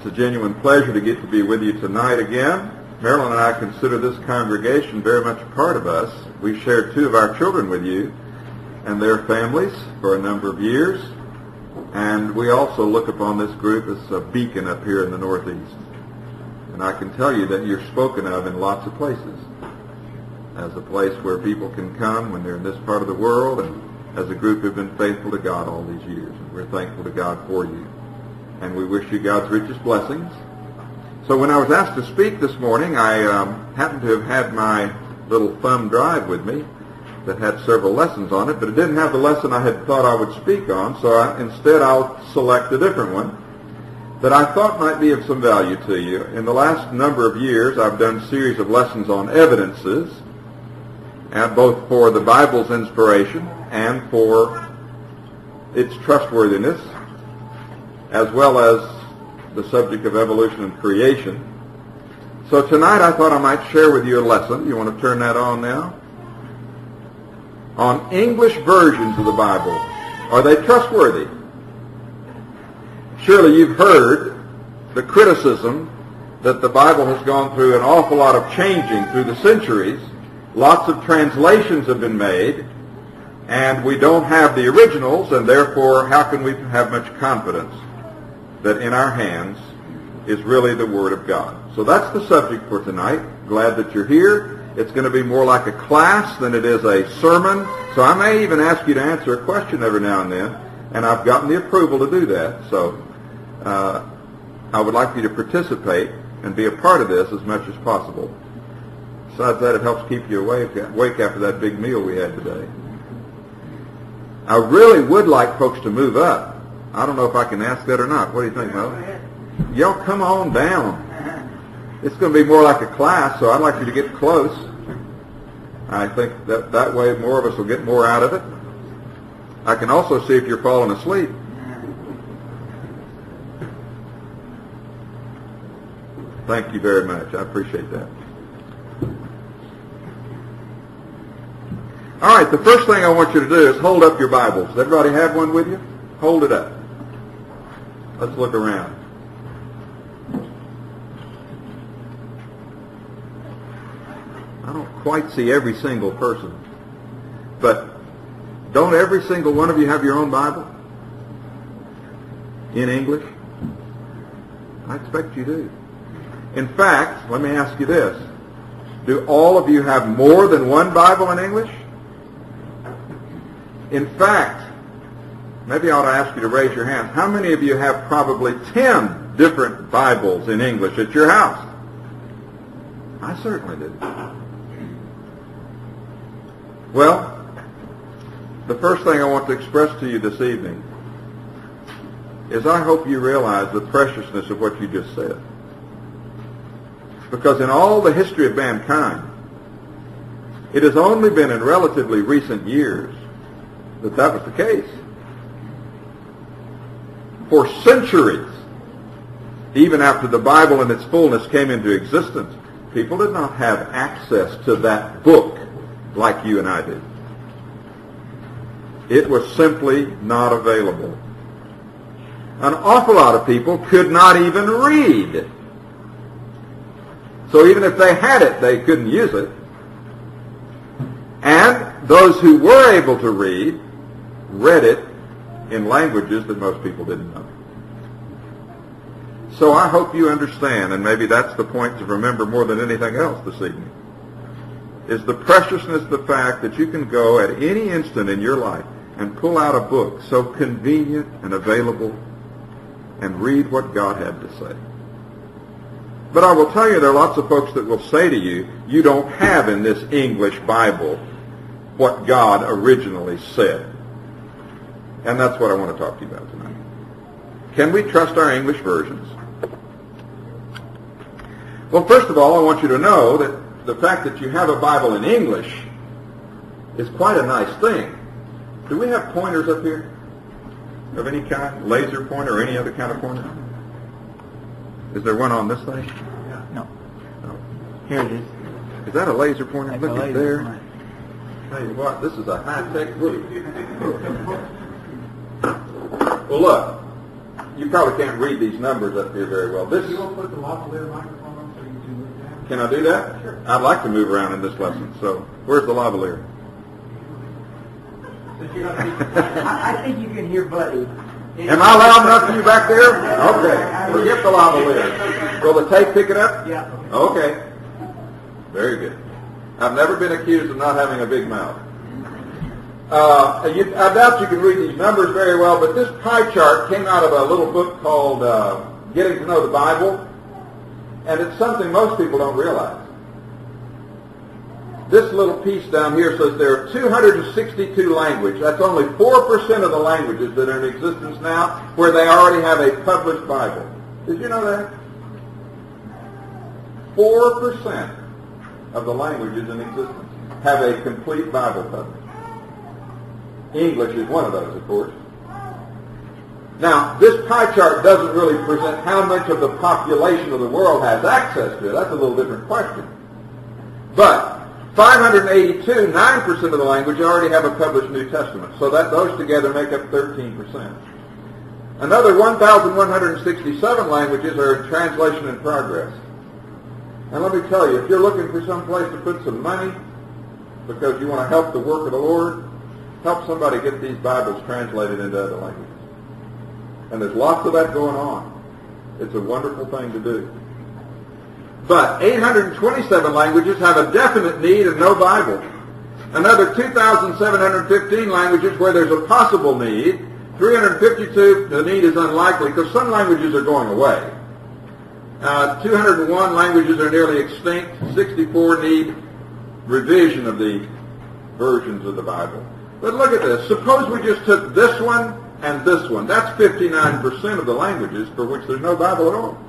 It's a genuine pleasure to get to be with you tonight again. Marilyn and I consider this congregation very much a part of us. We've shared two of our children with you and their families for a number of years, and we also look upon this group as a beacon up here in the Northeast. And I can tell you that you're spoken of in lots of places as a place where people can come when they're in this part of the world, and as a group who've been faithful to God all these years. And we're thankful to God for you. And we wish you God's richest blessings. So when I was asked to speak this morning, I happened to have had my little thumb drive with me that had several lessons on it, but it didn't have the lesson I had thought I would speak on, so instead I'll select a different one that I thought might be of some value to you. In the last number of years, I've done a series of lessons on evidences, and both for the Bible's inspiration and for its trustworthiness, as well as the subject of evolution and creation. So tonight I thought I might share with you a lesson. You want to turn that on now? On English versions of the Bible. Are they trustworthy? Surely you've heard the criticism that the Bible has gone through an awful lot of changing through the centuries. Lots of translations have been made, and we don't have the originals, and therefore how can we have much confidence that in our hands is really the Word of God? So that's the subject for tonight. Glad that you're here. It's going to be more like a class than it is a sermon. So I may even ask you to answer a question every now and then, and I've gotten the approval to do that. So I would like you to participate and be a part of this as much as possible. Besides that, it helps keep you awake after that big meal we had today. I really would like folks to move up. I don't know if I can ask that or not. What do you think, Mo? Y'all come on down. It's going to be more like a class, so I'd like you to get close. I think that way more of us will get more out of it. I can also see if you're falling asleep. Thank you very much. I appreciate that. All right, the first thing I want you to do is hold up your Bibles. Does everybody have one with you? Hold it up. Let's look around. I don't quite see every single person, but don't every single one of you have your own Bible in English? I expect you do. In fact, let me ask you this. Do all of you have more than one Bible in English? In fact, maybe I ought to ask you to raise your hand. How many of you have probably 10 different Bibles in English at your house? I certainly do. Well, the first thing I want to express to you this evening is I hope you realize the preciousness of what you just said. Because in all the history of mankind, it has only been in relatively recent years that was the case. For centuries, even after the Bible in its fullness came into existence, people did not have access to that book like you and I do. It was simply not available. An awful lot of people could not even read. So even if they had it, they couldn't use it. And those who were able to read it in languages that most people didn't know. So I hope you understand, and maybe that's the point to remember more than anything else this evening, is the preciousness of the fact that you can go at any instant in your life and pull out a book so convenient and available and read what God had to say. But I will tell you, there are lots of folks that will say to you, you don't have in this English Bible what God originally said. And that's what I want to talk to you about tonight. Can we trust our English versions? Well, first of all, I want you to know that the fact that you have a Bible in English is quite a nice thing. Do we have pointers up here of any kind? Laser pointer or any other kind of pointer? Is there one on this thing? No. No. Here it is. Is that a laser pointer? Like Look a at laser there. pointer. Tell you what, this is a high-tech group. Well, look. you probably can't read these numbers up here very well. This, You want to put the lavalier microphone on so you can move down? can I do that? Sure. I'd like to move around in this lesson. So, where's the lavalier? I think you can hear Buddy. Am I loud enough for you back there? Okay. Forget the lavalier. Will the tape pick it up? Yeah. Okay. Very good. I've never been accused of not having a big mouth. I doubt you can read these numbers very well, but this pie chart came out of a little book called Getting to Know the Bible, and it's something most people don't realize. This little piece down here says there are 262 languages. That's only 4% of the languages that are in existence now where they already have a published Bible. Did you know that? 4% of the languages in existence have a complete Bible published. English is one of those, of course. Now, this pie chart doesn't really present how much of the population of the world has access to it. That's a little different question. But 582, 9% of the language already have a published New Testament. So that those together make up 13%. Another 1,167 languages are in translation in progress. And let me tell you, if you're looking for some place to put some money because you want to help the work of the Lord, help somebody get these Bibles translated into other languages. And there's lots of that going on. It's a wonderful thing to do. But 827 languages have a definite need and no Bible. Another 2,715 languages where there's a possible need. 352, the need is unlikely because some languages are going away. 201 languages are nearly extinct. 64 need revision of the versions of the Bible. But look at this. Suppose we just took this one and this one. That's 59% of the languages for which there's no Bible at all.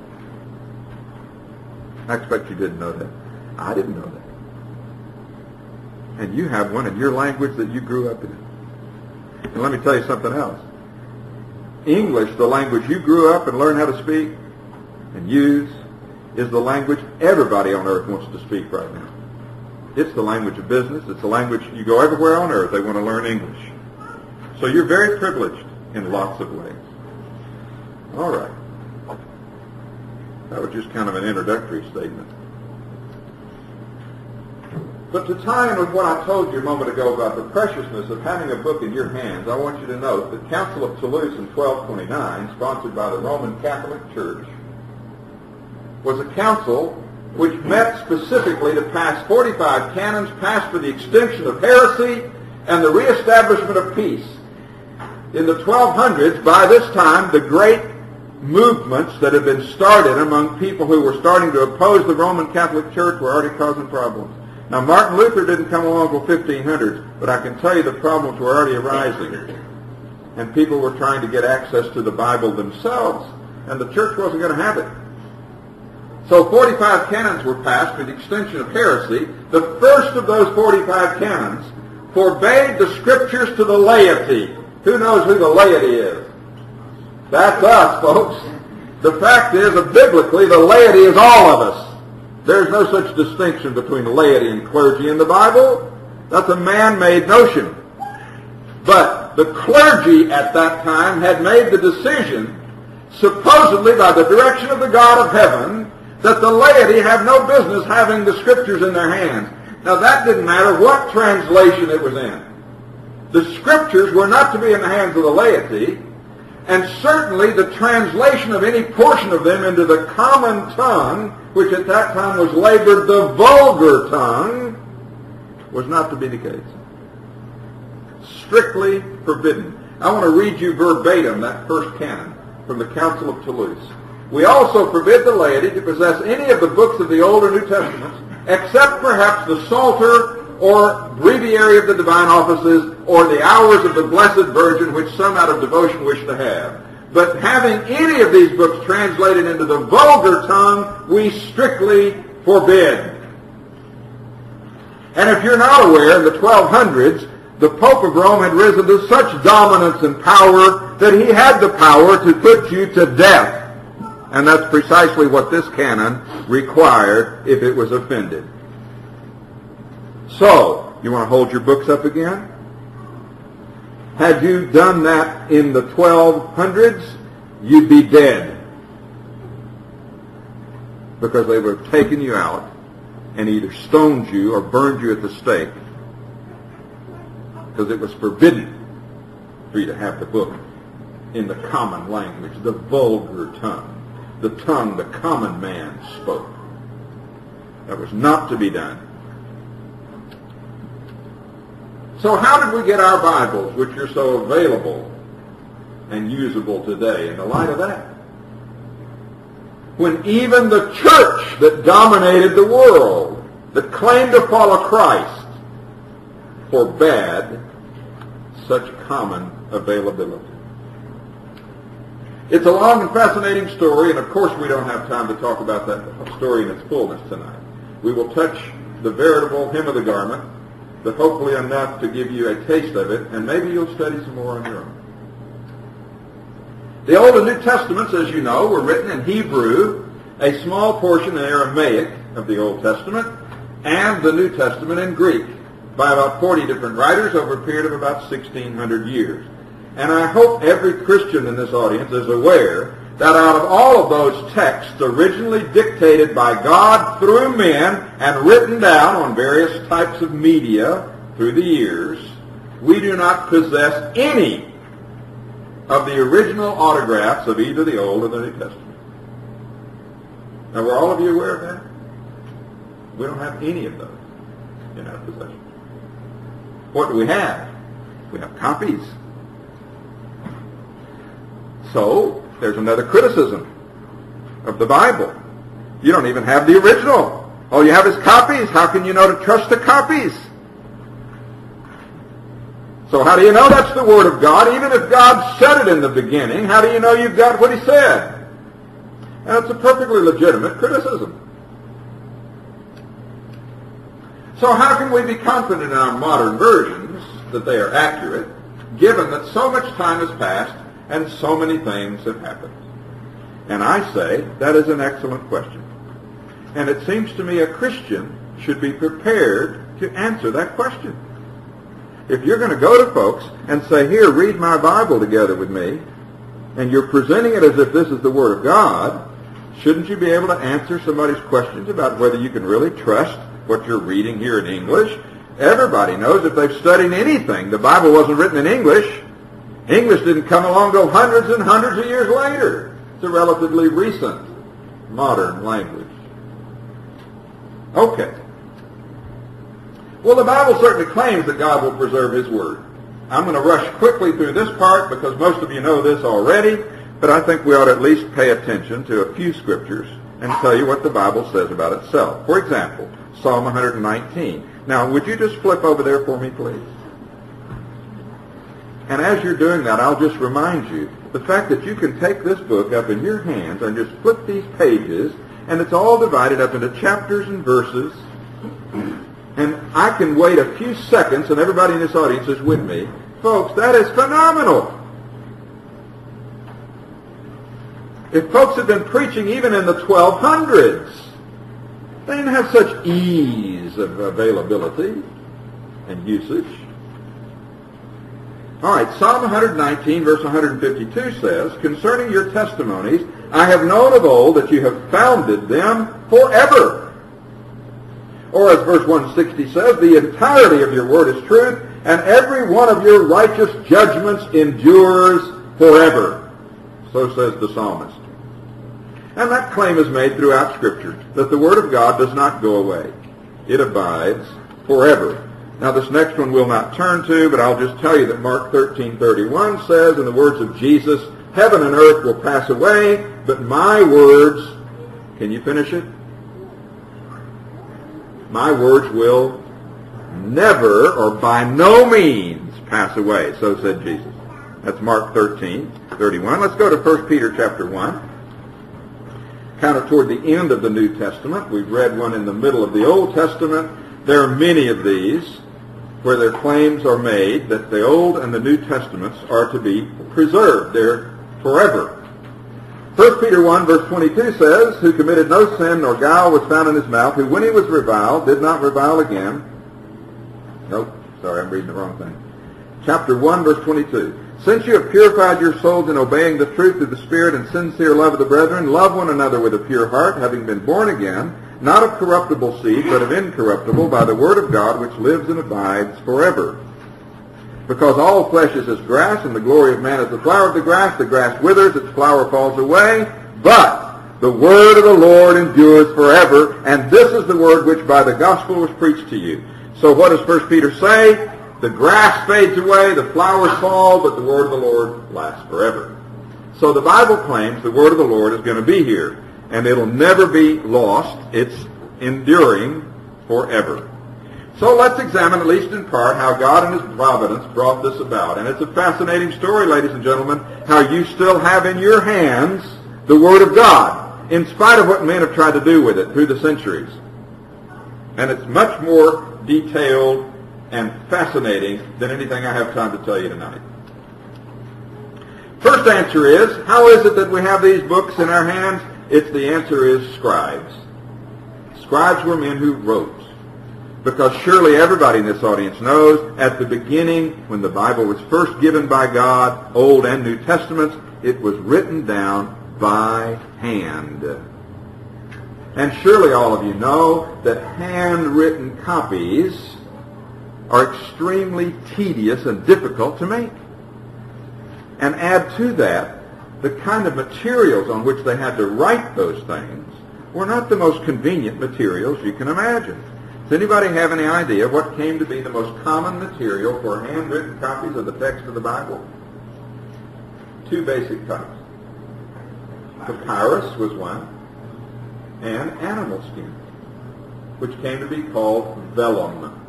I expect you didn't know that. I didn't know that. And you have one in your language that you grew up in. And let me tell you something else. English, the language you grew up and learned how to speak and use, is the language everybody on earth wants to speak right now. It's the language of business. It's the language you go everywhere on earth. They want to learn English. So you're very privileged in lots of ways. All right. That was just kind of an introductory statement. But to tie in with what I told you a moment ago about the preciousness of having a book in your hands, I want you to note the Council of Toulouse in 1229, sponsored by the Roman Catholic Church, was a council which met specifically to pass 45 canons passed for the extinction of heresy and the reestablishment of peace. In the 1200s, by this time, the great movements that had been started among people who were starting to oppose the Roman Catholic Church were already causing problems. Now, Martin Luther didn't come along until 1500s, but I can tell you the problems were already arising. And people were trying to get access to the Bible themselves, and the church wasn't going to have it. So 45 canons were passed for the extinction of heresy. The first of those 45 canons forbade the Scriptures to the laity. Who knows who the laity is? That's us, folks. The fact is that biblically the laity is all of us. There's no such distinction between laity and clergy in the Bible. That's a man-made notion. But the clergy at that time had made the decision, supposedly by the direction of the God of heaven, that the laity have no business having the Scriptures in their hands. Now that didn't matter what translation it was in. The Scriptures were not to be in the hands of the laity, and certainly the translation of any portion of them into the common tongue, which at that time was labored the vulgar tongue, was not to be the case. Strictly forbidden. I want to read you verbatim that first canon from the Council of Toulouse. We also forbid the laity to possess any of the books of the Old or New Testaments, except perhaps the Psalter or Breviary of the Divine Offices or the Hours of the Blessed Virgin, which some out of devotion wish to have. But having any of these books translated into the vulgar tongue, we strictly forbid. And if you're not aware, in the 1200s, the Pope of Rome had risen to such dominance and power that he had the power to put you to death. And that's precisely what this canon required if it was offended. So, you want to hold your books up again? Had you done that in the 1200s, you'd be dead, because they would have taken you out and either stoned you or burned you at the stake, because it was forbidden for you to have the book in the common language, the vulgar tongue the common man spoke. That was not to be done. So how did we get our Bibles, which are so available and usable today, in the light of that? When even the church that dominated the world, that claimed to follow Christ, forbade such common availability. It's a long and fascinating story, and of course we don't have time to talk about that story in its fullness tonight. We will touch the veritable hem of the garment, but hopefully enough to give you a taste of it, and maybe you'll study some more on your own. The Old and New Testaments, as you know, were written in Hebrew, a small portion in Aramaic of the Old Testament, and the New Testament in Greek, by about 40 different writers over a period of about 1,600 years. And I hope every Christian in this audience is aware that out of all of those texts originally dictated by God through men and written down on various types of media through the years, we do not possess any of the original autographs of either the Old or the New Testament. Now, were all of you aware of that? We don't have any of those in our possession. What do we have? We have copies. So, there's another criticism of the Bible. You don't even have the original. All you have is copies. How can you know to trust the copies? So how do you know that's the Word of God? Even if God said it in the beginning, how do you know you've got what He said? And it's a perfectly legitimate criticism. So how can we be confident in our modern versions that they are accurate, given that so much time has passed and so many things have happened? And I say that is an excellent question. And it seems to me a Christian should be prepared to answer that question. If you're going to go to folks and say, here, read my Bible together with me, and you're presenting it as if this is the Word of God, shouldn't you be able to answer somebody's questions about whether you can really trust what you're reading here in English? Everybody knows if they've studied anything, the Bible wasn't written in English. English didn't come along until hundreds and hundreds of years later. It's a relatively recent modern language. Okay. Well, the Bible certainly claims that God will preserve His Word. I'm going to rush quickly through this part because most of you know this already, but I think we ought to at least pay attention to a few scriptures and tell you what the Bible says about itself. For example, Psalm 119. Now, would you just flip over there for me, please? And as you're doing that, I'll just remind you the fact that you can take this book up in your hands and just flip these pages, and it's all divided up into chapters and verses. And I can wait a few seconds, and everybody in this audience is with me. Folks, that is phenomenal. If folks had been preaching even in the 1200s, they didn't have such ease of availability and usage. All right, Psalm 119, verse 152 says, concerning your testimonies, I have known of old that you have founded them forever. Or as verse 160 says, the entirety of your word is truth, and every one of your righteous judgments endures forever. So says the psalmist. And that claim is made throughout Scripture, that the Word of God does not go away. It abides forever. Now this next one we'll not turn to, but I'll just tell you that Mark 13:31 says, in the words of Jesus, heaven and earth will pass away, but my words, can you finish it? My words will never or by no means pass away, so said Jesus. That's Mark 13:31. Let's go to 1 Peter chapter 1. Kind of toward the end of the New Testament. We've read one in the middle of the Old Testament. There are many of these where their claims are made that the Old and the New Testaments are to be preserved. They're forever. 1 Peter 1 verse 22 says, who committed no sin nor guile was found in his mouth, who when he was reviled did not revile again. Nope, sorry, I'm reading the wrong thing. Chapter 1 verse 22. Since you have purified your souls in obeying the truth through the Spirit and sincere love of the brethren, love one another with a pure heart, having been born again, not of corruptible seed, but of incorruptible, by the word of God, which lives and abides forever. Because all flesh is as grass, and the glory of man is the flower of the grass withers, its flower falls away, but the word of the Lord endures forever, and this is the word which by the gospel was preached to you. So what does 1 Peter say? The grass fades away, the flowers fall, but the word of the Lord lasts forever. So the Bible claims the word of the Lord is going to be here, and it'll never be lost. It's enduring forever. So let's examine, at least in part, how God in His providence brought this about. And it's a fascinating story, ladies and gentlemen, how you still have in your hands the Word of God, in spite of what men have tried to do with it through the centuries. And it's much more detailed and fascinating than anything I have time to tell you tonight. First answer is, how is it that we have these books in our hands? The answer is scribes. Scribes were men who wrote. Because surely everybody in this audience knows, at the beginning, when the Bible was first given by God, Old and New Testaments, it was written down by hand. And surely all of you know that handwritten copies are extremely tedious and difficult to make. And add to that, the kind of materials on which they had to write those things were not the most convenient materials you can imagine. Does anybody have any idea what came to be the most common material for handwritten copies of the text of the Bible? Two basic types. Papyrus was one, and animal skin, which came to be called vellum.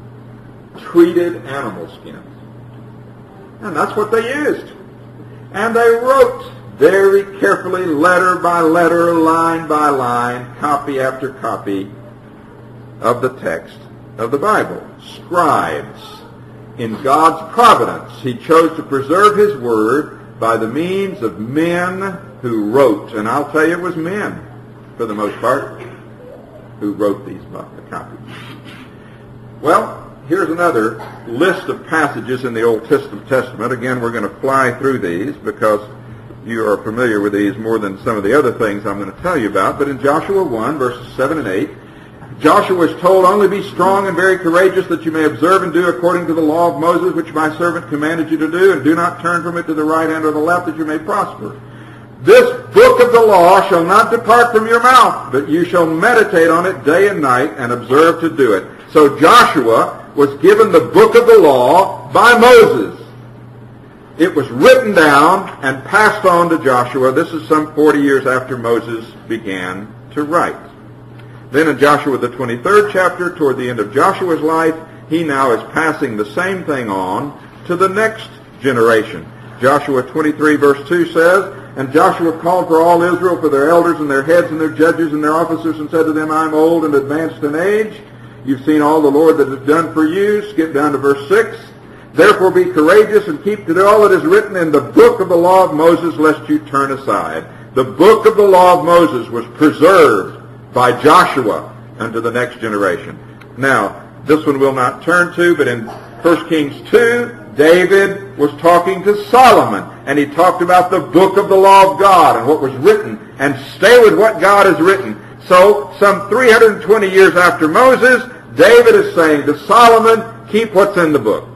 Treated animal skins. And that's what they used. And they wrote very carefully, letter by letter, line by line, copy after copy, of the text of the Bible. Scribes. In God's providence, He chose to preserve His Word by the means of men who wrote. And I'll tell you, it was men, for the most part, who wrote these copies. Well, here's another list of passages in the Old Testament. Again, we're going to fly through these because you are familiar with these more than some of the other things I'm going to tell you about. But in Joshua 1, verses 7 and 8, Joshua was told, only be strong and very courageous, that you may observe and do according to the law of Moses, which my servant commanded you to do, and do not turn from it to the right hand or the left, that you may prosper. This book of the law shall not depart from your mouth, but you shall meditate on it day and night, and observe to do it. So Joshua was given the book of the law by Moses. It was written down and passed on to Joshua. This is some 40 years after Moses began to write. Then in Joshua the 23rd chapter, toward the end of Joshua's life, he now is passing the same thing on to the next generation. Joshua 23 verse 2 says, and Joshua called for all Israel, for their elders and their heads and their judges and their officers, and said to them, I am old and advanced in age. You've seen all the Lord that has done for you. Skip down to verse 6. Therefore be courageous and keep to all that is written in the book of the law of Moses, lest you turn aside. The book of the law of Moses was preserved by Joshua unto the next generation. Now, this one we'll not turn to, but in 1 Kings 2, David was talking to Solomon, and he talked about the book of the law of God and what was written, and stay with what God has written. So, some 320 years after Moses, David is saying to Solomon, keep what's in the book.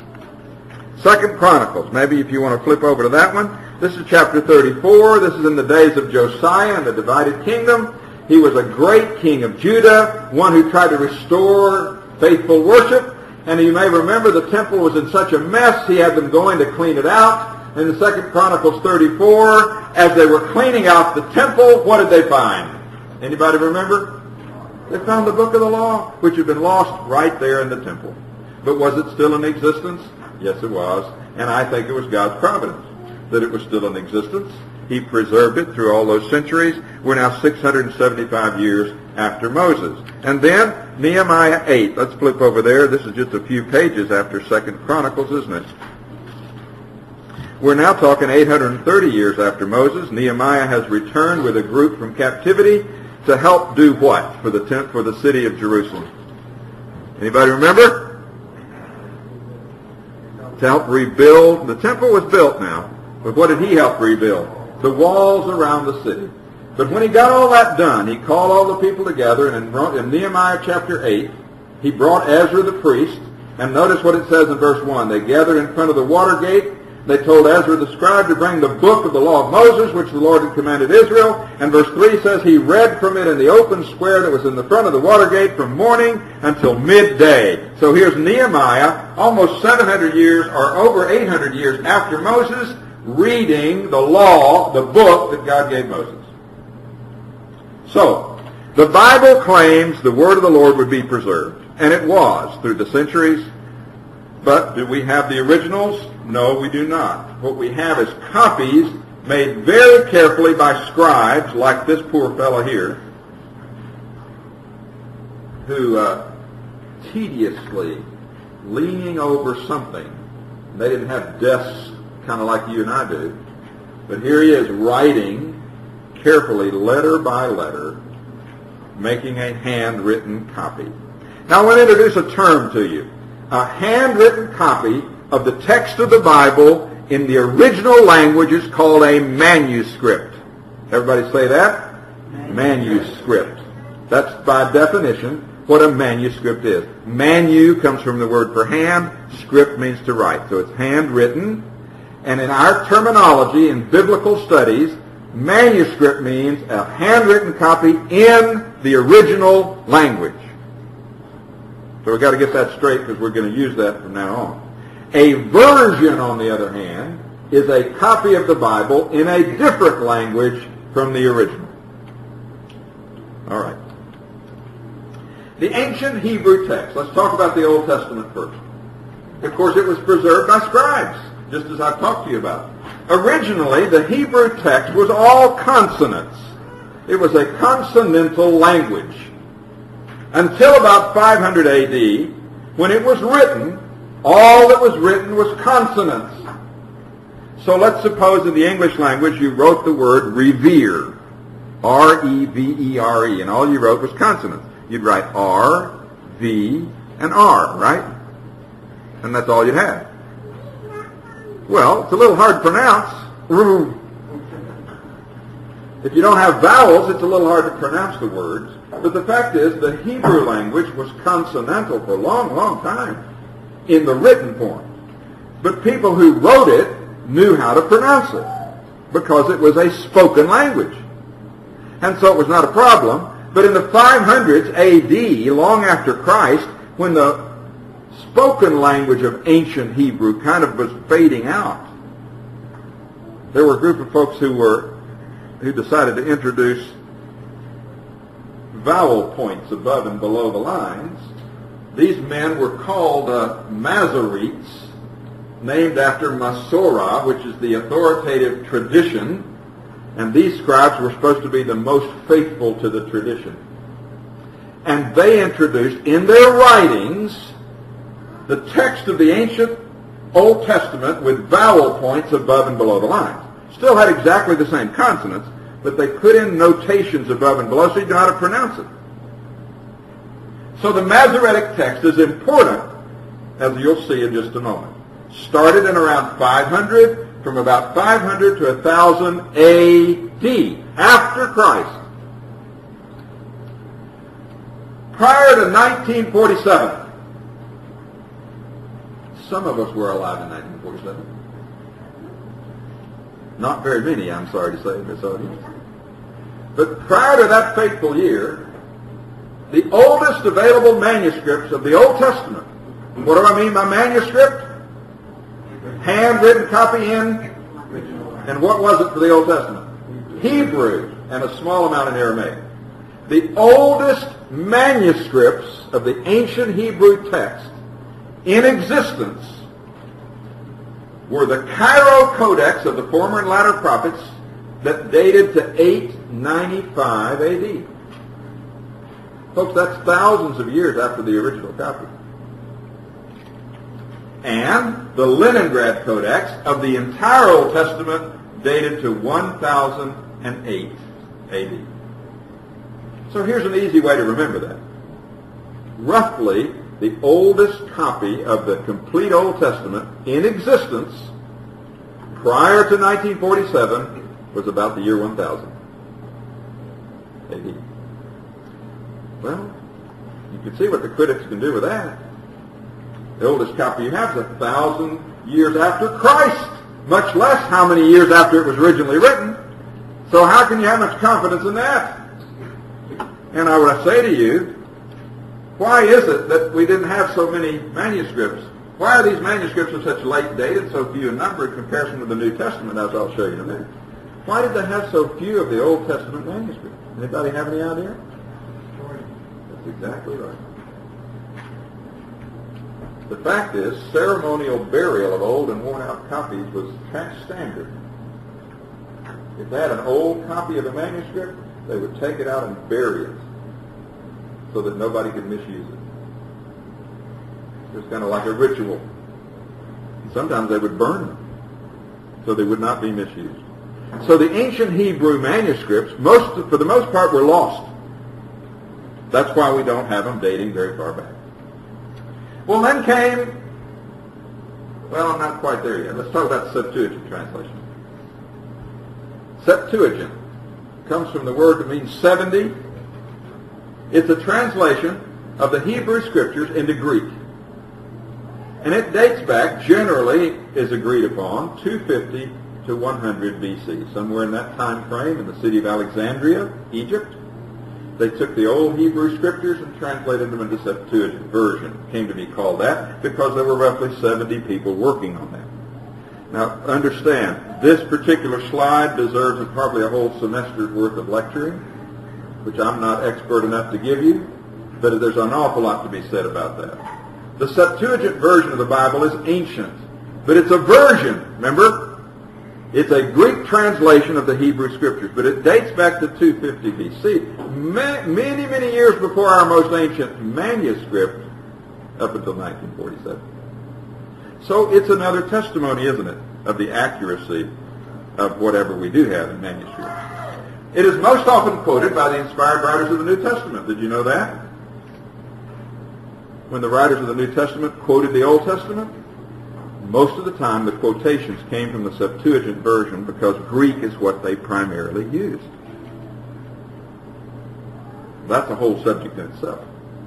2 Chronicles, maybe if you want to flip over to that one. This is chapter 34. This is in the days of Josiah and the divided kingdom. He was a great king of Judah, one who tried to restore faithful worship. And you may remember the temple was in such a mess, he had them going to clean it out. In the 2 Chronicles 34, as they were cleaning out the temple, what did they find? Anybody remember? They found the book of the law, which had been lost right there in the temple. But was it still in existence? Yes, it was. And I think it was God's providence that it was still in existence. He preserved it through all those centuries. We're now 675 years after Moses. And then Nehemiah 8. Let's flip over there. This is just a few pages after 2 Chronicles, isn't it? We're now talking 830 years after Moses. Nehemiah has returned with a group from captivity to help do what for the city of Jerusalem? Anybody remember? to help rebuild. The temple was built now, but what did he help rebuild? The walls around the city. But when he got all that done, he called all the people together, and in Nehemiah chapter 8, he brought Ezra the priest, and notice what it says in verse 1. They gathered in front of the water gate. They told Ezra the scribe to bring the book of the law of Moses, which the Lord had commanded Israel. And verse 3 says he read from it in the open square that was in the front of the water gate from morning until midday. So here's Nehemiah, almost 700 years or over 800 years after Moses, reading the law, the book that God gave Moses. So, the Bible claims the word of the Lord would be preserved. And it was through the centuries. But do we have the originals? No, we do not. What we have is copies made very carefully by scribes, like this poor fellow here, who tediously leaning over something. They didn't have desks kind of like you and I do. But here he is writing carefully, letter by letter, making a handwritten copy. Now I want to introduce a term to you. A handwritten copy of the text of the Bible in the original language is called a manuscript. Everybody say that? Manuscript. That's by definition what a manuscript is. Manu comes from the word for hand. Script means to write. So it's handwritten. And in our terminology in biblical studies, manuscript means a handwritten copy in the original language. So we've got to get that straight because we're going to use that from now on. A version, on the other hand, is a copy of the Bible in a different language from the original. All right. The ancient Hebrew text. Let's talk about the Old Testament first. Of course, it was preserved by scribes, just as I've talked to you about. Originally, the Hebrew text was all consonants. It was a consonantal language. Until about 500 A.D., when it was written, all that was written was consonants. So let's suppose in the English language you wrote the word revere, R-E-V-E-R-E, and all you wrote was consonants. You'd write R, V, and R, right? And that's all you'd have. Well, it's a little hard to pronounce. If you don't have vowels, it's a little hard to pronounce the words. But the fact is, the Hebrew language was consonantal for a long, long time in the written form. But people who wrote it knew how to pronounce it because it was a spoken language. And so it was not a problem. But in the 500s A.D., long after Christ, when the spoken language of ancient Hebrew kind of was fading out, there were a group of folks who decided to introduce vowel points above and below the lines. These men were called Masoretes, named after Masorah, which is the authoritative tradition, and these scribes were supposed to be the most faithful to the tradition. And they introduced in their writings the text of the ancient Old Testament with vowel points above and below the lines. Still had exactly the same consonants, but they put in notations above and below so you know how to pronounce it. So the Masoretic text is important, as you'll see in just a moment. Started in around 500, from about 500 to 1000 A.D., after Christ. Prior to 1947, some of us were alive in 1947. Not very many, I'm sorry to say, Miss Audience. But prior to that fateful year, the oldest available manuscripts of the Old Testament. What do I mean by manuscript? Handwritten copy in. And what was it for the Old Testament? Hebrew, and a small amount in Aramaic. The oldest manuscripts of the ancient Hebrew text in existence were the Cairo Codex of the former and latter prophets that dated to 895 A.D. Folks, that's thousands of years after the original copy. And the Leningrad Codex of the entire Old Testament dated to 1008 A.D. So here's an easy way to remember that. Roughly the oldest copy of the complete Old Testament in existence prior to 1947 was about the year 1000 AD. Well, you can see what the critics can do with that. The oldest copy you have is 1,000 years after Christ, much less how many years after it was originally written. So how can you have much confidence in that? And I would say to you, why is it that we didn't have so many manuscripts? Why are these manuscripts of such late date and so few in number in comparison to the New Testament, as I'll show you in a minute? Why did they have so few of the Old Testament manuscripts? Anybody have any idea? That's exactly right. The fact is, ceremonial burial of old and worn-out copies was standard. If they had an old copy of a manuscript, they would take it out and bury it so that nobody could misuse it. It was kind of like a ritual. Sometimes they would burn them so they would not be misused. So the ancient Hebrew manuscripts, for the most part, were lost. That's why we don't have them dating very far back. Well, then came, well, I'm not quite there yet. Let's talk about the Septuagint translation. Septuagint comes from the word that means 70. It's a translation of the Hebrew Scriptures into Greek. And it dates back, generally is agreed upon, 250 to 100 BC. Somewhere in that time frame in the city of Alexandria, Egypt, they took the old Hebrew Scriptures and translated them into Septuagint version. It came to be called that because there were roughly 70 people working on that. Now, understand, this particular slide deserves probably a whole semester's worth of lecturing, which I'm not expert enough to give you, but there's an awful lot to be said about that. The Septuagint version of the Bible is ancient, but it's a version, remember? It's a Greek translation of the Hebrew Scriptures, but it dates back to 250 BC, many, many years before our most ancient manuscript, up until 1947. So it's another testimony, isn't it, of the accuracy of whatever we do have in manuscripts. It is most often quoted by the inspired writers of the New Testament. Did you know that? When the writers of the New Testament quoted the Old Testament, most of the time the quotations came from the Septuagint version because Greek is what they primarily used. That's a whole subject in itself.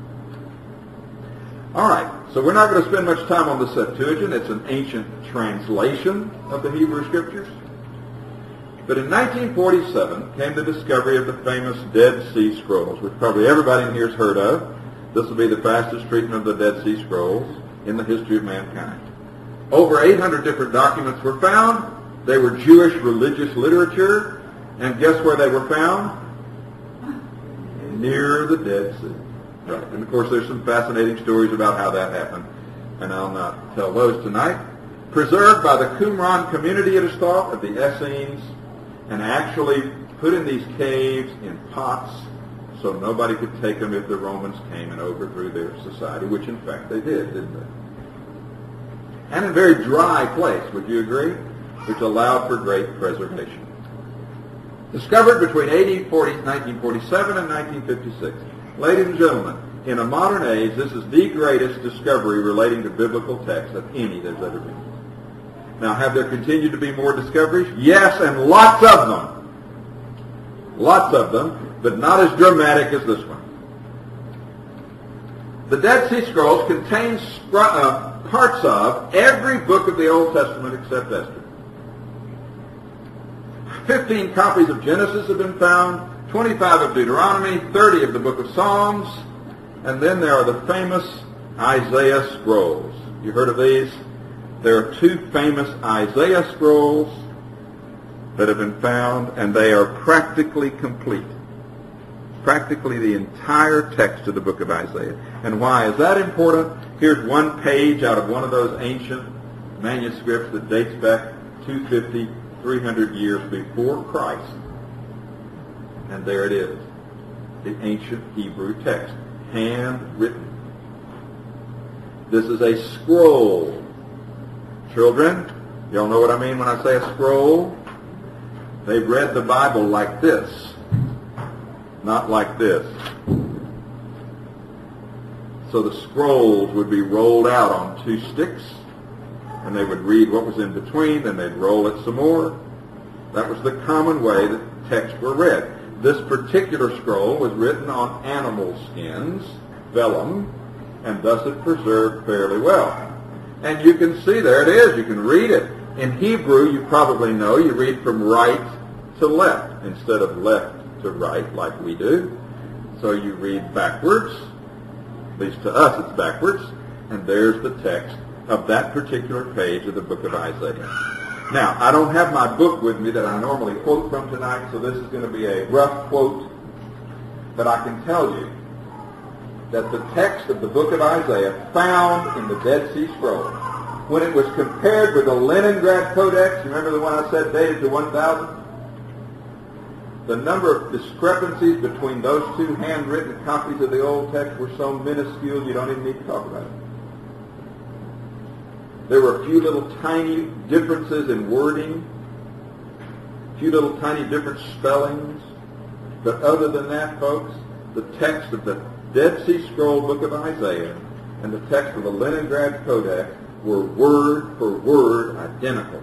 All right, so we're not going to spend much time on the Septuagint. It's an ancient translation of the Hebrew Scriptures. But in 1947 came the discovery of the famous Dead Sea Scrolls, which probably everybody in here has heard of. This will be the fastest treatment of the Dead Sea Scrolls in the history of mankind. Over 800 different documents were found. They were Jewish religious literature. And guess where they were found? Near the Dead Sea. Right. And of course there's some fascinating stories about how that happened. And I'll not tell those tonight. Preserved by the Qumran community, it is thought, of the Essenes, and actually put in these caves in pots so nobody could take them if the Romans came and overthrew their society, which in fact they did, didn't they? And in a very dry place, would you agree? Which allowed for great preservation. Discovered between 1947 and 1956. Ladies and gentlemen, in a modern age, this is the greatest discovery relating to biblical texts of any there's ever been. Now, have there continued to be more discoveries? Yes, and lots of them. Lots of them, but not as dramatic as this one. The Dead Sea Scrolls contain parts of every book of the Old Testament except Esther. 15 copies of Genesis have been found, 25 of Deuteronomy, 30 of the book of Psalms, and then there are the famous Isaiah Scrolls. You heard of these? There are 2 famous Isaiah Scrolls that have been found, and they are practically complete. Practically the entire text of the book of Isaiah. And why is that important? Here's one page out of one of those ancient manuscripts that dates back 250, 300 years before Christ. And there it is, the ancient Hebrew text, handwritten. This is a scroll. Children, y'all know what I mean when I say a scroll? They read the Bible like this, not like this. So the scrolls would be rolled out on 2 sticks, and they would read what was in between, then they'd roll it some more. That was the common way that texts were read. This particular scroll was written on animal skins, vellum, and thus it preserved fairly well. And you can see, there it is, you can read it. In Hebrew, you probably know, you read from right to left instead of left to right like we do. So you read backwards, at least to us it's backwards, and there's the text of that particular page of the book of Isaiah. Now, I don't have my book with me that I normally quote from tonight, so this is going to be a rough quote, but I can tell you that the text of the book of Isaiah found in the Dead Sea Scrolls, when it was compared with the Leningrad Codex, you remember the one I said dated to 1000? The number of discrepancies between those 2 handwritten copies of the old text were so minuscule you don't even need to talk about it. There were a few little tiny differences in wording, a few little tiny different spellings, but other than that, folks, the text of the Dead Sea Scroll book of Isaiah and the text of the Leningrad Codex were word for word identical.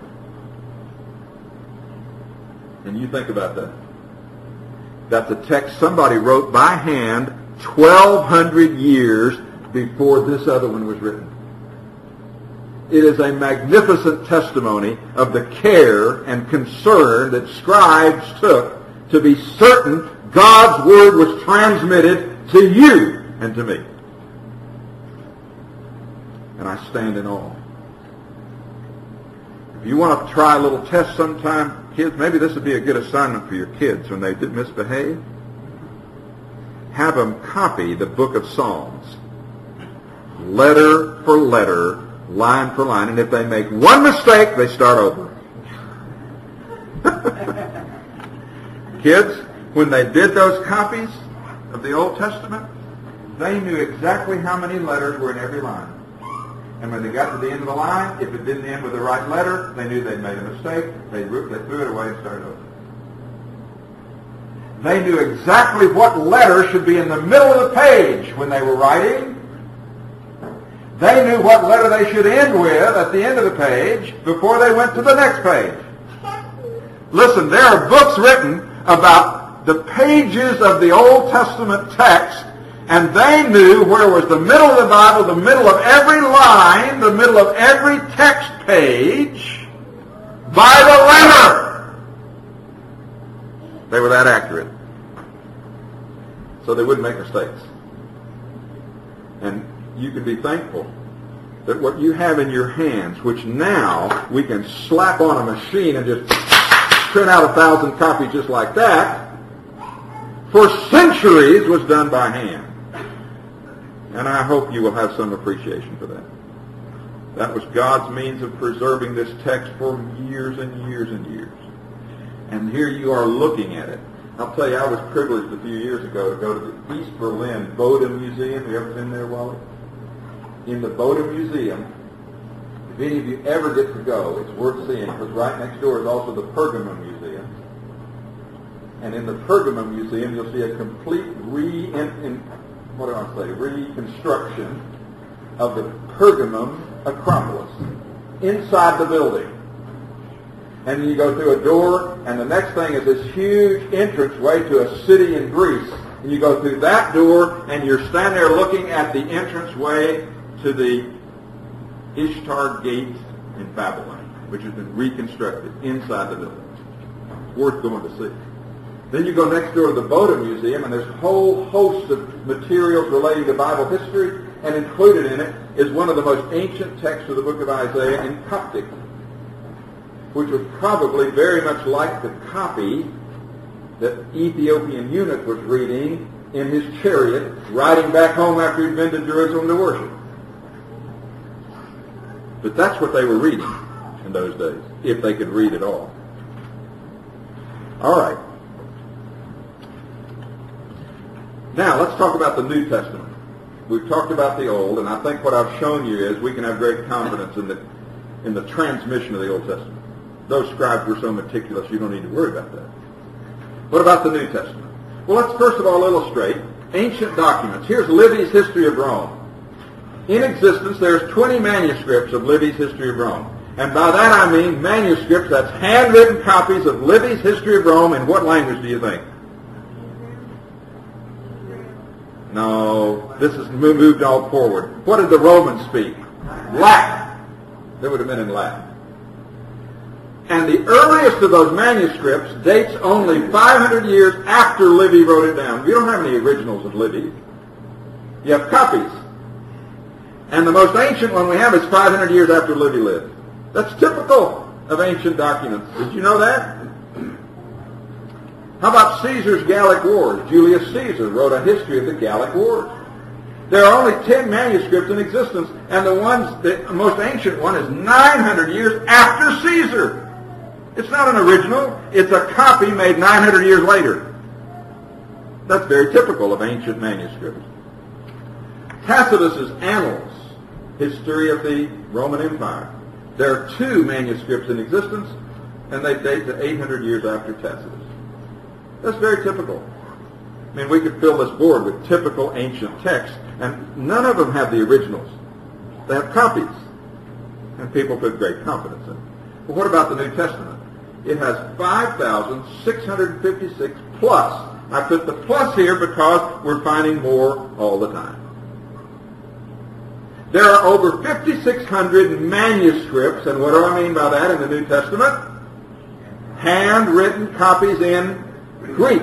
And you think about that. That's a text somebody wrote by hand 1,200 years before this other one was written. It is a magnificent testimony of the care and concern that scribes took to be certain God's Word was transmitted to you and to me. And I stand in awe. If you want to try a little test sometime, kids, maybe this would be a good assignment for your kids when they misbehave. Have them copy the book of Psalms, letter for letter, line for line, and if they make one mistake, they start over. Kids, when they did those copies of the Old Testament, they knew exactly how many letters were in every line. And when they got to the end of the line, if it didn't end with the right letter, they knew they'd made a mistake. They threw it away and started over. They knew exactly what letter should be in the middle of the page when they were writing. They knew what letter they should end with at the end of the page before they went to the next page. Listen, there are books written about the pages of the Old Testament text, and they knew where was the middle of the Bible, the middle of every line, the middle of every text page, by the letter. They were that accurate. So they wouldn't make mistakes. And you can be thankful that what you have in your hands, which now we can slap on a machine and just print out 1,000 copies just like that, for centuries was done by hand. And I hope you will have some appreciation for that. That was God's means of preserving this text for years and years and years. And here you are looking at it. I'll tell you, I was privileged a few years ago to go to the East Berlin Bode Museum. You ever been there, Wally? In the Bode Museum, if any of you ever get to go, it's worth seeing, because right next door is also the Pergamum Museum. And in the Pergamum Museum, you'll see a complete reconstruction of the Pergamum Acropolis inside the building. And you go through a door, and the next thing is this huge entranceway to a city in Greece. And you go through that door, and you're standing there looking at the entranceway to the Ishtar Gate in Babylon, which has been reconstructed inside the building. It's worth going to see. Then you go next door to the Bode Museum, and there's a whole host of materials relating to Bible history, and included in it is one of the most ancient texts of the book of Isaiah in Coptic, which was probably very much like the copy that Ethiopian eunuch was reading in his chariot, riding back home after he'd been to Jerusalem to worship. But that's what they were reading in those days, if they could read at all. All right. Now, let's talk about the New Testament. We've talked about the Old, and I think what I've shown you is we can have great confidence in the transmission of the Old Testament. Those scribes were so meticulous, you don't need to worry about that. What about the New Testament? Well, let's first of all illustrate ancient documents. Here's Livy's History of Rome. in existence, there's 20 manuscripts of Livy's History of Rome. And by that I mean manuscripts, that's handwritten copies of Livy's History of Rome. In what language do you think? No, this is moved all forward. What did the Romans speak? Latin. They would have been in Latin. And the earliest of those manuscripts dates only 500 years after Livy wrote it down. You don't have any originals of Livy. You have copies. And the most ancient one we have is 500 years after Livy lived. That's typical of ancient documents. Did you know that? How about Caesar's Gallic Wars? Julius Caesar wrote a history of the Gallic Wars. There are only 10 manuscripts in existence, and the most ancient one is 900 years after Caesar. It's not an original. It's a copy made 900 years later. That's very typical of ancient manuscripts. Tacitus's Annals, History of the Roman Empire. There are 2 manuscripts in existence, and they date to 800 years after Tacitus. That's very typical. I mean, we could fill this board with typical ancient texts, and none of them have the originals. They have copies, and people put great confidence in them. But what about the New Testament? It has 5,656 plus. I put the plus here because we're finding more all the time. There are over 5,600 manuscripts, and what do I mean by that in the New Testament? Handwritten copies in Greek.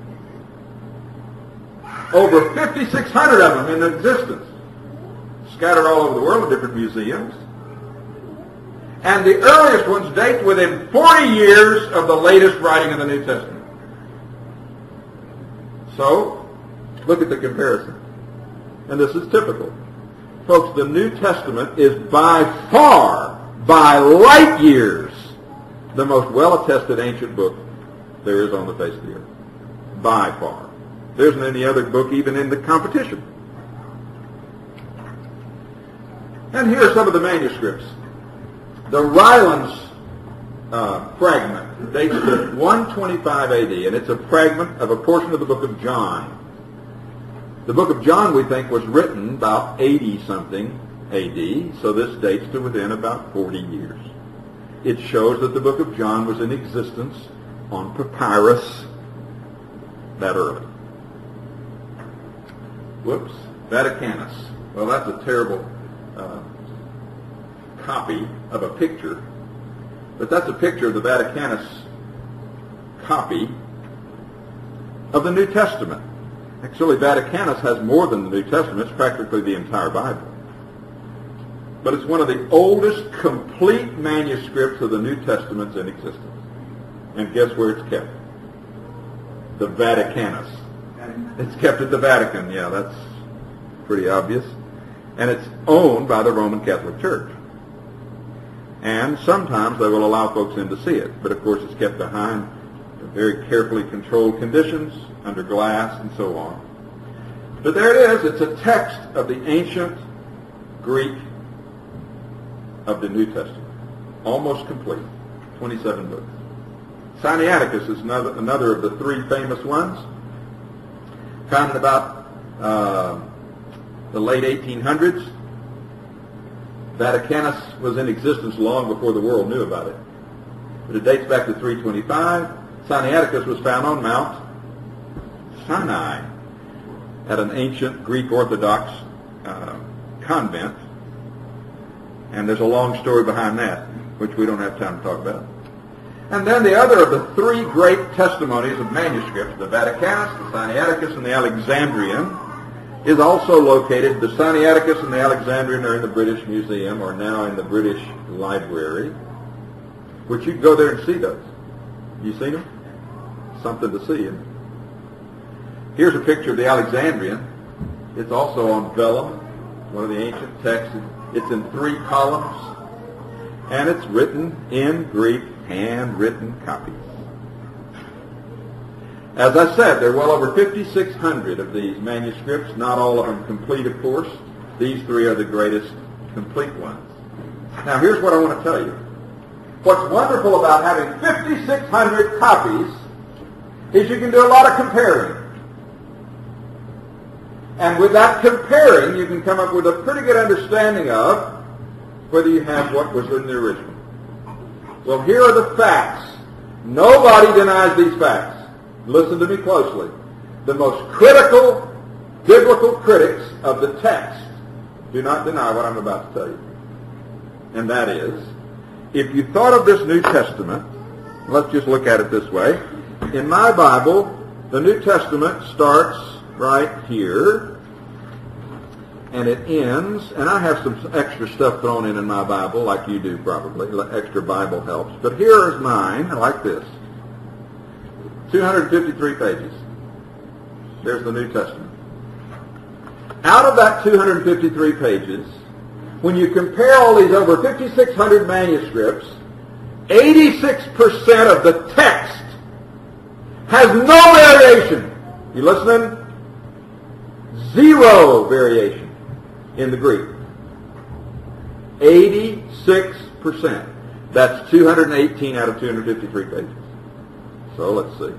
Over 5,600 of them in existence, scattered all over the world in different museums. And the earliest ones date within 40 years of the latest writing in the New Testament. So, look at the comparison. And this is typical. Folks, the New Testament is by far, by light years, the most well-attested ancient book there is on the face of the earth. By far. There isn't any other book even in the competition. And here are some of the manuscripts. The Rylands fragment dates to 125 AD, and it's a fragment of a portion of the book of John. The book of John, we think, was written about 80-something AD, so this dates to within about 40 years. It shows that the book of John was in existence on papyrus that early. Whoops, Vaticanus. Well, that's a terrible copy of a picture, but that's a picture of the Vaticanus copy of the New Testament. Actually, Vaticanus has more than the New Testament. It's practically the entire Bible. But it's one of the oldest complete manuscripts of the New Testament in existence. And guess where it's kept? The Vaticanus. It's kept at the Vatican. Yeah, that's pretty obvious. And it's owned by the Roman Catholic Church. And sometimes they will allow folks in to see it. But of course it's kept behind very carefully controlled conditions, under glass and so on. But there it is. It's a text of the ancient Greek of the New Testament. Almost complete. 27 books. Sinaiticus is another of the 3 famous ones. Founded about the late 1800s. Vaticanus was in existence long before the world knew about it. But it dates back to 325. Sinaiticus was found on Mount Sinai at an ancient Greek Orthodox convent. And there's a long story behind that, which we don't have time to talk about. And then the other of the 3 great testimonies of manuscripts, the Vaticanus, the Sinaiticus, and the Alexandrian, is also located. The Sinaiticus and the Alexandrian are in the British Museum, or now in the British Library, which you can go there and see those. You seen them? Something to see. Here's a picture of the Alexandrian. It's also on vellum, one of the ancient texts. It's in 3 columns, and it's written in Greek, handwritten copies. As I said, there are well over 5,600 of these manuscripts, not all of them complete, of course. These 3 are the greatest complete ones. Now, here's what I want to tell you. What's wonderful about having 5,600 copies is you can do a lot of comparing. And with that comparing, you can come up with a pretty good understanding of whether you have what was in the original. Well, here are the facts. Nobody denies these facts. Listen to me closely. The most critical biblical critics of the text do not deny what I'm about to tell you. And that is, if you thought of this New Testament, let's just look at it this way. In my Bible, the New Testament starts right here, and it ends, and I have some extra stuff thrown in my Bible, like you do probably. Extra Bible helps. But here is mine, like this. 253 pages. There's the New Testament. Out of that 253 pages, when you compare all these over 5,600 manuscripts, 86% of the text has no variation. You listening? Zero variation in the Greek. 86%. That's 218 out of 253 pages. So let's see.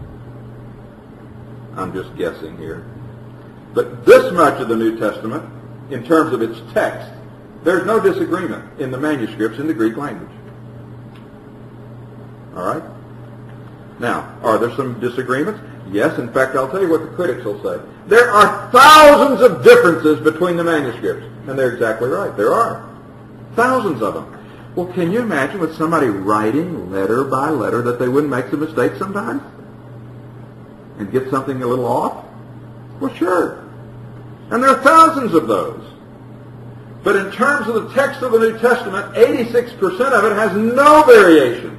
I'm just guessing here. But this much of the New Testament, in terms of its text, there's no disagreement in the manuscripts in the Greek language. All right? Now, are there some disagreements? Yes. In fact, I'll tell you what the critics will say. There are thousands of differences between the manuscripts. And they're exactly right. There are. Thousands of them. Well, can you imagine with somebody writing letter by letter that they wouldn't make some mistakes sometimes? And get something a little off? Well, sure. And there are thousands of those. But in terms of the text of the New Testament, 86% of it has no variation.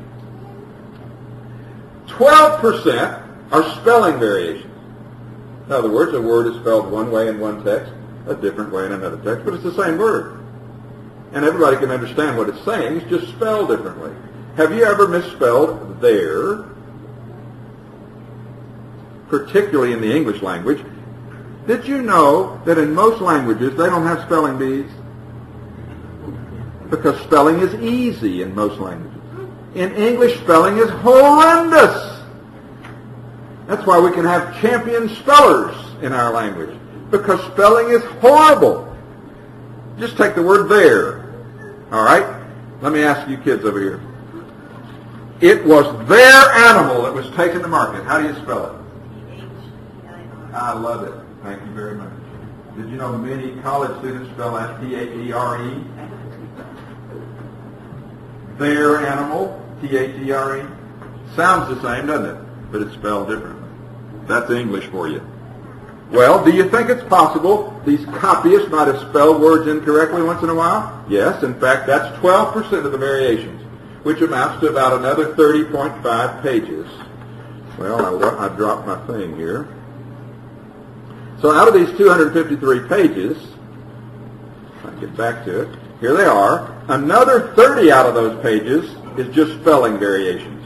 12% are spelling variations. In other words, a word is spelled one way in one text, a different way in another text, but it's the same word. And everybody can understand what it's saying. It's just spelled differently. Have you ever misspelled there? Particularly in the English language. Did you know that in most languages they don't have spelling bees? Because spelling is easy in most languages. In English, spelling is horrendous. That's why we can have champion spellers in our language. Because spelling is horrible. Just take the word there. All right? Let me ask you kids over here. It was their animal that was taken to market. How do you spell it? I love it. Thank you very much. Did you know many college students spell that T-H-E-R-E? Their animal, T-H-E-R-E. Sounds the same, doesn't it? But it's spelled differently. That's English for you. Well, do you think it's possible these copyists might have spelled words incorrectly once in a while? Yes. In fact, that's 12% of the variations, which amounts to about another 30.5 pages. Well, I dropped my thing here. So out of these 253 pages, if I get back to it, here they are. Another 30 out of those pages is just spelling variations.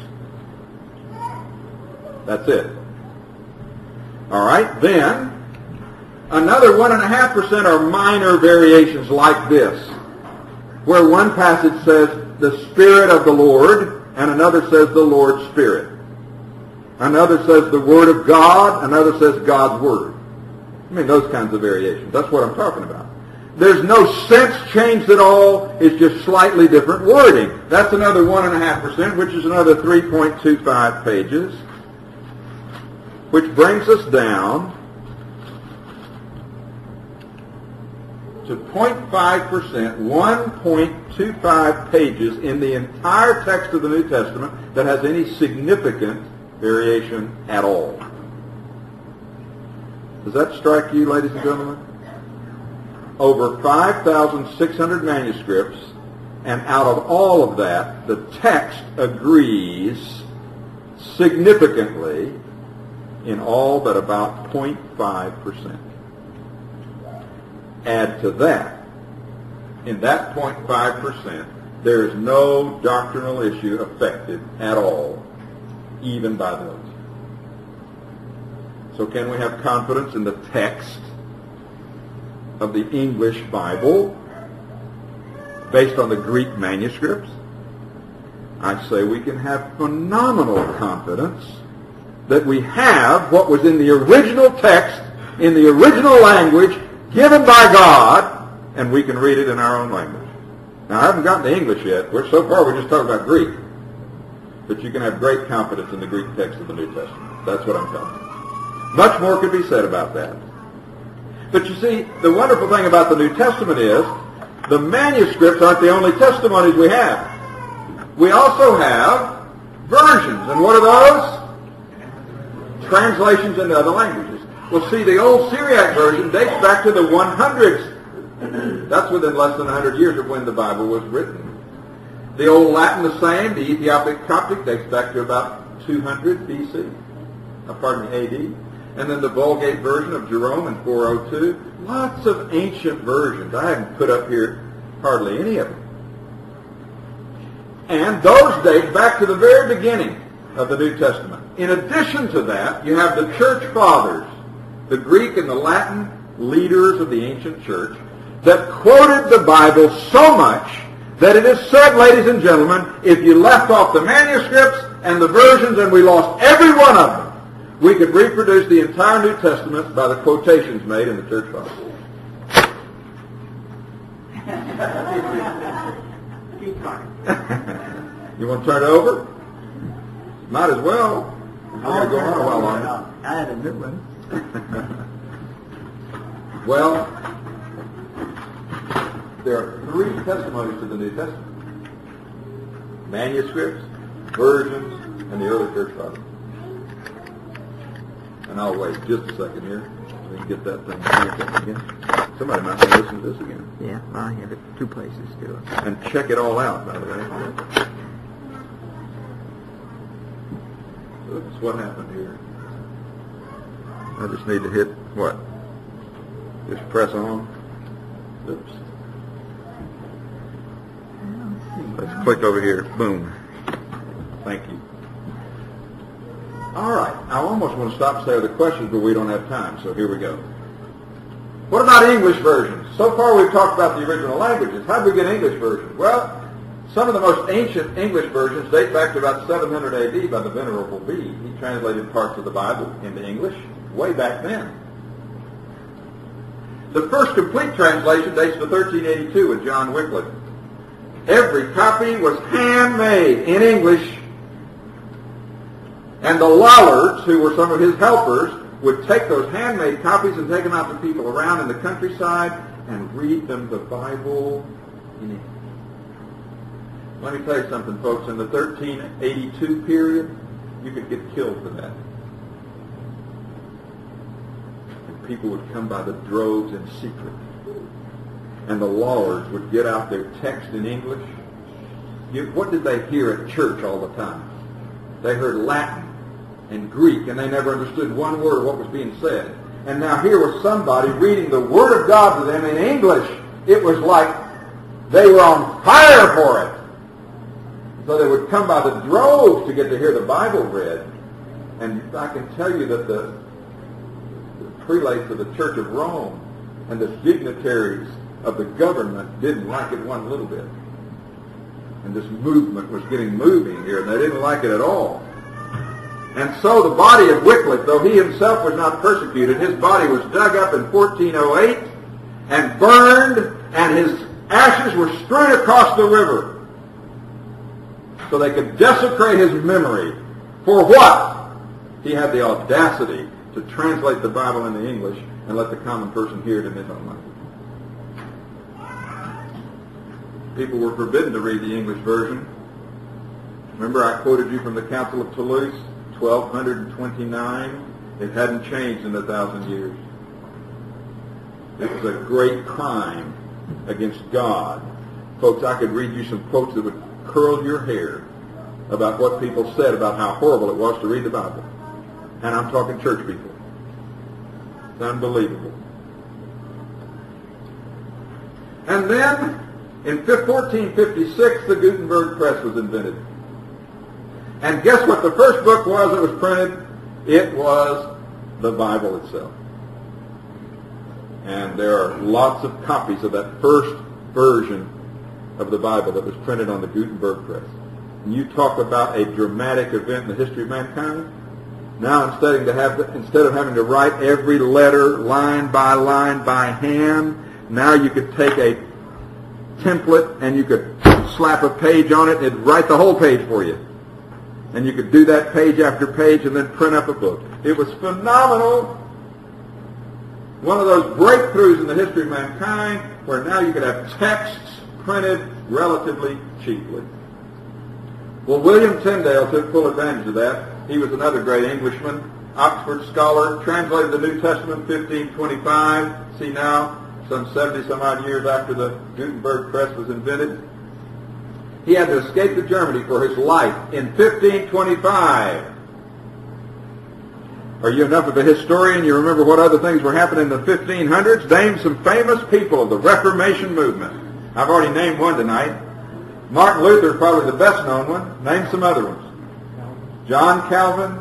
That's it. All right, then another 1.5% are minor variations like this, where one passage says the Spirit of the Lord, and another says the Lord's Spirit. Another says the Word of God, another says God's Word. I mean, those kinds of variations. That's what I'm talking about. There's no sense changed at all. It's just slightly different wording. That's another 1.5%, which is another 3.25 pages, which brings us down to 0.5%, 1.25 pages in the entire text of the New Testament that has any significant variation at all. Does that strike you, ladies and gentlemen? Over 5,600 manuscripts, and out of all of that, the text agrees significantly in all but about 0.5%. Add to that, in that 0.5%, there is no doctrinal issue affected at all, even by those. So can we have confidence in the text of the English Bible based on the Greek manuscripts? I say we can have phenomenal confidence that we have what was in the original text in the original language given by God, and we can read it in our own language. Now, I haven't gotten to English yet. So far, we're just talking about Greek. But you can have great confidence in the Greek text of the New Testament. That's what I'm telling you. Much more could be said about that. But you see, the wonderful thing about the New Testament is the manuscripts aren't the only testimonies we have. We also have versions. And what are those? Translations into other languages. Well, see, the old Syriac version dates back to the 100s. That's within less than 100 years of when the Bible was written. The old Latin, the same. The Ethiopic Coptic dates back to about 200 BC. AD. And then the Vulgate version of Jerome in 402. Lots of ancient versions. I haven't put up here hardly any of them. And those date back to the very beginning of the New Testament. In addition to that, you have the church fathers, the Greek and the Latin leaders of the ancient church, that quoted the Bible so much that it is said, ladies and gentlemen, if you left off the manuscripts and the versions and we lost every one of them, we could reproduce the entire New Testament by the quotations made in the church fathers. You want to turn it over? Might as well. We're going to go on a while longer. I had a good one. Well, there are three testimonies to the New Testament. Manuscripts, versions, and the early church fathers. And I'll wait just a second here so we can get that thing cranked up again. Somebody might want to listen to this again. Yeah, I have it two places to it. And check it all out, by the way. Oops, what happened here? I just need to hit what? Just press on. Oops. Let's click over here. Boom. Thank you. All right. I almost want to stop and say other questions, but we don't have time, so here we go. What about English versions? So far we've talked about the original languages. How did we get English versions? Well, some of the most ancient English versions date back to about 700 A.D. by the Venerable Bede. He translated parts of the Bible into English way back then. The first complete translation dates to 1382 with John Wycliffe. Every copy was handmade in English, and the Lollards, who were some of his helpers, would take those handmade copies and take them out to people around in the countryside and read them the Bible in English. Let me tell you something, folks. In the 1382 period, you could get killed for that. And people would come by the droves in secret. And the Lollards would get out their text in English. What did they hear at church all the time? They heard Latin and Greek, and they never understood one word of what was being said. And now here was somebody reading the Word of God to them in English. It was like they were on fire for it. So they would come by the droves to get to hear the Bible read. And I can tell you that the prelates of the Church of Rome and the dignitaries of the government didn't like it one little bit. And this movement was getting moving here, and they didn't like it at all. And so the body of Wycliffe, though he himself was not persecuted, his body was dug up in 1408 and burned, and his ashes were strewn across the river so they could desecrate his memory. For what? He had the audacity to translate the Bible into English and let the common person hear it in his own language. People were forbidden to read the English version. Remember I quoted you from the Council of Toulouse, 1229. It hadn't changed in 1,000 years. It was a great crime against God. Folks, I could read you some quotes that would curl your hair about what people said about how horrible it was to read the Bible. And I'm talking church people. It's unbelievable. And then, in 1456, the Gutenberg press was invented. And guess what the first book was that was printed? It was the Bible itself. And there are lots of copies of that first version of the Bible that was printed on the Gutenberg press. And you talk about a dramatic event in the history of mankind, Now instead of having to write every letter line by hand, now you could take a template and you could slap a page on it and it'd write the whole page for you. And you could do that page after page and then print up a book. It was phenomenal. One of those breakthroughs in the history of mankind where now you could have texts printed relatively cheaply. Well, William Tyndale took full advantage of that. He was another great Englishman, Oxford scholar, translated the New Testament 1525. See now, some 70-some-odd years after the Gutenberg press was invented. He had to escape to Germany for his life in 1525. Are you enough of a historian? You remember what other things were happening in the 1500s? Name some famous people of the Reformation movement. I've already named one tonight. Martin Luther, probably the best known one. Name some other ones. John Calvin,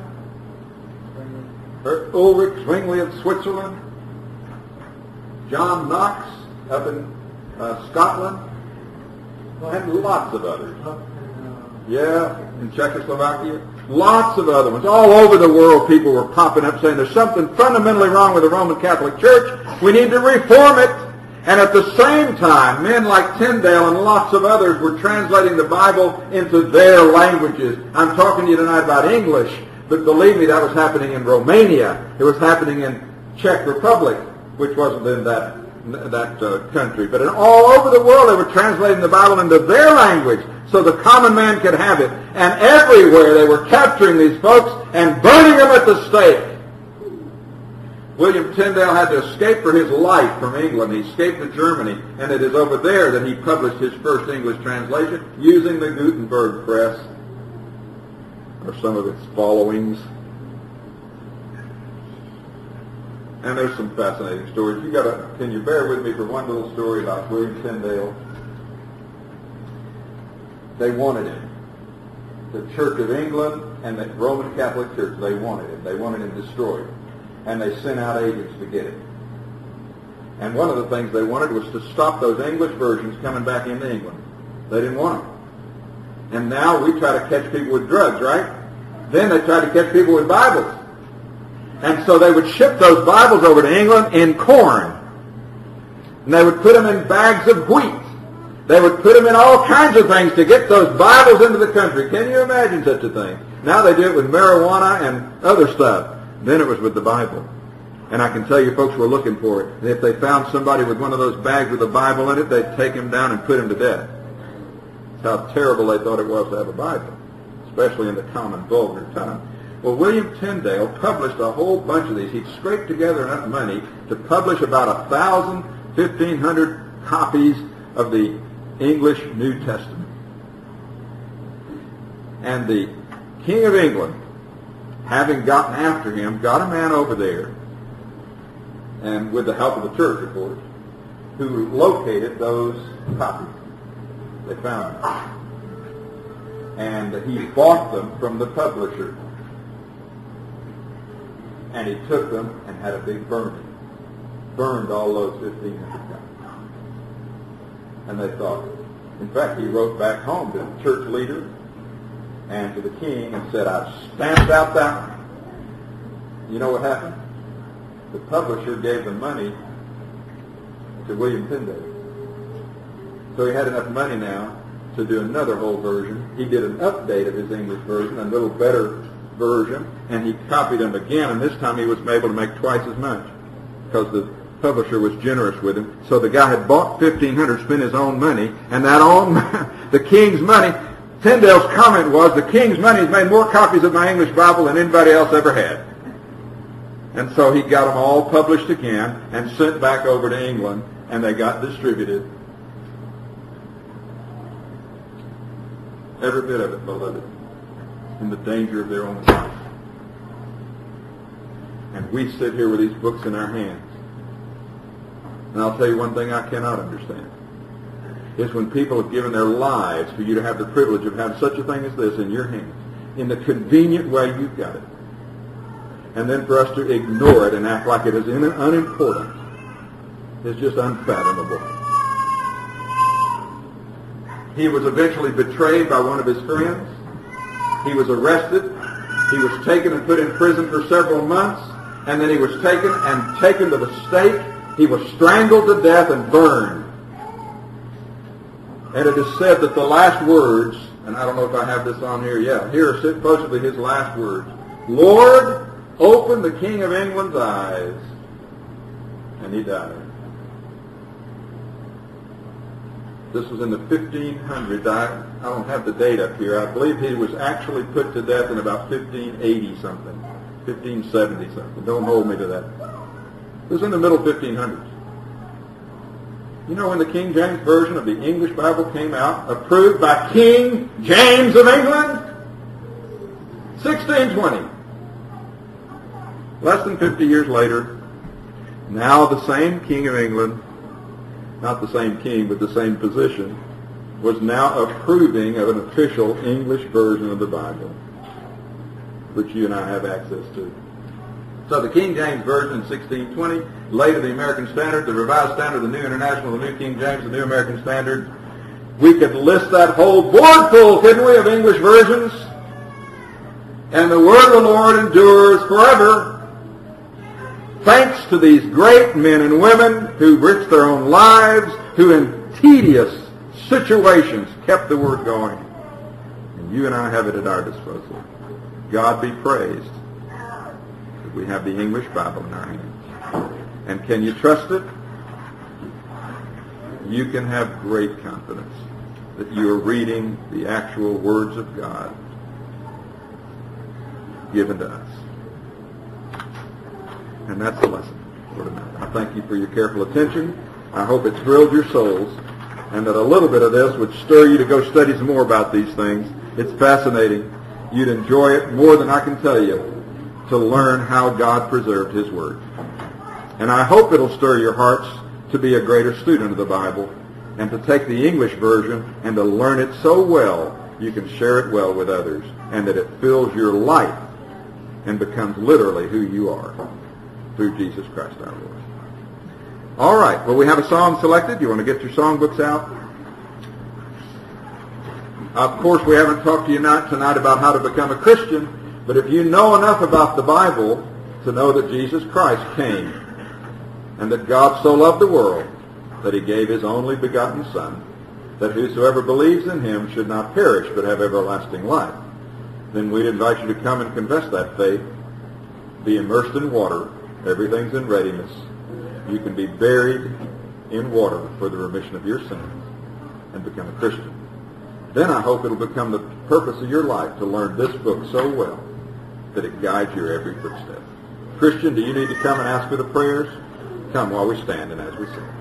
Ulrich Zwingli of Switzerland, John Knox up in Scotland, and lots of others. Yeah, in Czechoslovakia. Lots of other ones. All over the world people were popping up saying there's something fundamentally wrong with the Roman Catholic Church. We need to reform it. And at the same time, men like Tyndale and lots of others were translating the Bible into their languages. I'm talking to you tonight about English, but believe me, that was happening in Romania. It was happening in Czech Republic, which wasn't in that country. But all over the world, they were translating the Bible into their language so the common man could have it. And everywhere they were capturing these folks and burning them at the stake. William Tyndale had to escape for his life from England. He escaped to Germany, and it is over there that he published his first English translation using the Gutenberg press, or some of its followings. And there's some fascinating stories. Can you bear with me for one little story about William Tyndale? They wanted him. The Church of England and the Roman Catholic Church, they wanted him. They wanted him destroyed. And they sent out agents to get him. And one of the things they wanted was to stop those English versions coming back into England. They didn't want them. And now we try to catch people with drugs, right? Then they try to catch people with Bibles. And so they would ship those Bibles over to England in corn. And they would put them in bags of wheat. They would put them in all kinds of things to get those Bibles into the country. Can you imagine such a thing? Now they do it with marijuana and other stuff. Then it was with the Bible. And I can tell you folks were looking for it. And if they found somebody with one of those bags with a Bible in it, they'd take him down and put him to death. That's how terrible they thought it was to have a Bible, especially in the common vulgar tongue. Well, William Tyndale published a whole bunch of these. He'd scraped together enough money to publish about 1,000, 1,500 copies of the English New Testament. And the King of England, having gotten after him, got a man over there, and with the help of the church, of course, who located those copies. They found them. And he bought them from the publisher. And he took them and had a big burning. Burned all those 1,500 copies. And they thought, in fact, he wrote back home to the church leader and to the king and said, I've stamped out that one. You know what happened? The publisher gave the money to William Tyndale. So he had enough money now to do another whole version. He did an update of his English version, a little better version, and he copied them again, and this time he was able to make twice as much because the publisher was generous with him. So the guy had bought 1,500, spent his own money, and that all the king's money. Tyndale's comment was, the king's money has made more copies of my English Bible than anybody else ever had. And so he got them all published again and sent back over to England, and they got distributed. Every bit of it, beloved, in the danger of their own life. And we sit here with these books in our hands. And I'll tell you one thing I cannot understand. Is when people have given their lives for you to have the privilege of having such a thing as this in your hands, in the convenient way you've got it, and then for us to ignore it and act like it is unimportant is just unfathomable. He was eventually betrayed by one of his friends. He was arrested. He was taken and put in prison for several months, and then he was taken to the stake. He was strangled to death and burned. And it is said that the last words, and I don't know if I have this on here, here are supposedly his last words. Lord, open the King of England's eyes. And he died. This was in the 1500s. I don't have the date up here. I believe he was actually put to death in about 1580 something, 1570 something. Don't hold me to that. It was in the middle 1500s. You know when the King James Version of the English Bible came out, approved by King James of England? 1620. Less than 50 years later, now the same King of England, not the same king, but the same position, was now approving of an official English version of the Bible, which you and I have access to. So the King James Version in 1620, later the American Standard, the Revised Standard, the New International, the New King James, the New American Standard. We could list that whole board full, couldn't we, of English versions? And the word of the Lord endures forever. Thanks to these great men and women who risked their own lives, who in tedious situations kept the word going. And you and I have it at our disposal. God be praised that we have the English Bible in our hands. And can you trust it? You can have great confidence that you are reading the actual words of God given to us. And that's the lesson for tonight. I thank you for your careful attention. I hope it thrilled your souls, and that a little bit of this would stir you to go study some more about these things. It's fascinating. You'd enjoy it more than I can tell you to learn how God preserved His Word. And I hope it'll stir your hearts to be a greater student of the Bible and to take the English version and to learn it so well you can share it well with others, and that it fills your life and becomes literally who you are through Jesus Christ our Lord. All right. Well, we have a song selected. You want to get your songbooks out? Of course, we haven't talked to you tonight about how to become a Christian, but if you know enough about the Bible to know that Jesus Christ came and that God so loved the world that He gave His only begotten Son, that whosoever believes in Him should not perish but have everlasting life, then we'd invite you to come and confess that faith, be immersed in water. Everything's in readiness. You can be buried in water for the remission of your sins and become a Christian. Then I hope it'll become the purpose of your life to learn this book so well that it guides your every footstep. Christian, do you need to come and ask for the prayers? Come while we stand and as we sing.